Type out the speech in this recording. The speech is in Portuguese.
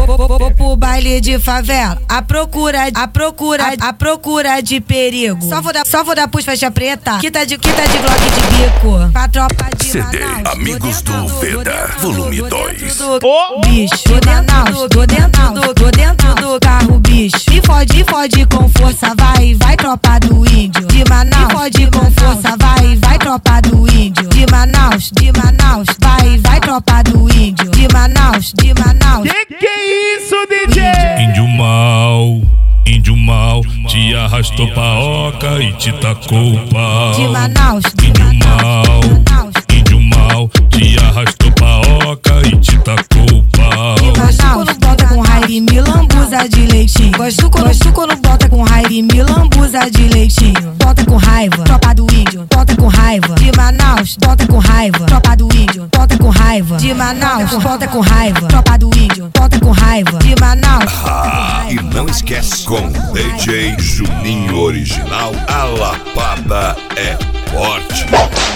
Vou pro baile de favela, a procura de perigo. Só vou dar pus faixa preta, que tá de glock de bico. Pra tropa de CD Manaus, Amigos do Veda, volume 2. Bicho, de Manaus, tô dentro do carro, bicho. Me fode com força, vai tropa do índio. De Manaus, me fode com força, vai tropa do índio. De Manaus, vai tropa do índio. De Manaus. Que isso, DJ? Índio mal, te arrastou pra oca e te tacou o pau. De Manaus, Índio mal, te arrastou pra oca e te tacou o pau. de Manaus, quando bota com raiva e me lambuza de leitinho. Gosto quando bota com raiva e me lambuza de leitinho. Bota com raiva, tropa do índio. Bota com raiva, de Manaus. Bota com raiva, tropa do índio. Bota com raiva, de Manaus. Bota com raiva, tropa do índio. Bota com raiva, de Manaus. E não esquece, com DJ Juninho Original, a lapada é forte.